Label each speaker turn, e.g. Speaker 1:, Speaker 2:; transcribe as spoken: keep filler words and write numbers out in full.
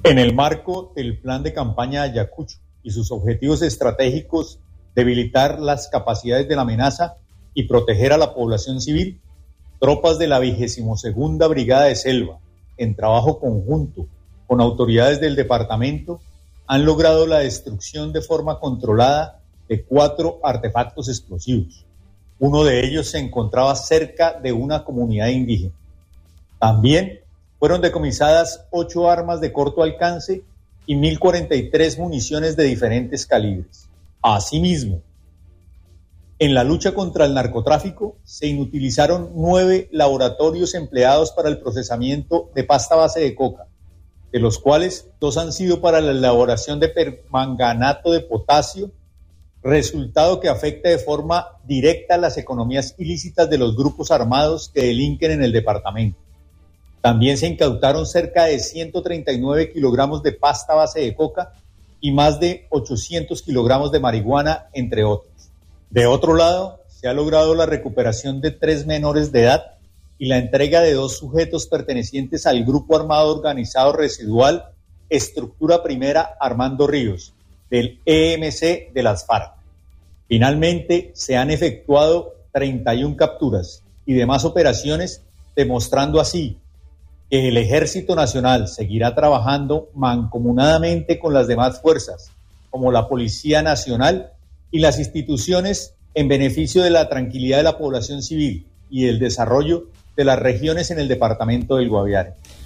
Speaker 1: En el marco del plan de campaña Ayacucho y sus objetivos estratégicos, debilitar las capacidades de la amenaza y proteger a la población civil, tropas de la vigésima segunda Brigada de Selva, en trabajo conjunto con autoridades del departamento, han logrado la destrucción de forma controlada de cuatro artefactos explosivos. Uno de ellos se encontraba cerca de una comunidad indígena. También fueron decomisadas ocho armas de corto alcance y mil cuarenta y tres municiones de diferentes calibres. Asimismo, en la lucha contra el narcotráfico se inutilizaron nueve laboratorios empleados para el procesamiento de pasta base de coca, de los cuales dos han sido para la elaboración de permanganato de potasio, resultado que afecta de forma directa las economías ilícitas de los grupos armados que delinquen en el departamento. También se incautaron cerca de ciento treinta y nueve kilogramos de pasta base de coca y más de ochocientos kilogramos de marihuana, entre otros. De otro lado, se ha logrado la recuperación de tres menores de edad y la entrega de dos sujetos pertenecientes al Grupo Armado Organizado Residual Estructura Primera Armando Ríos, del E M C de las FARC. Finalmente, se han efectuado treinta y una capturas y demás operaciones, demostrando así que el Ejército Nacional seguirá trabajando mancomunadamente con las demás fuerzas, como la Policía Nacional y las instituciones, en beneficio de la tranquilidad de la población civil y el desarrollo de las regiones en el departamento del Guaviare.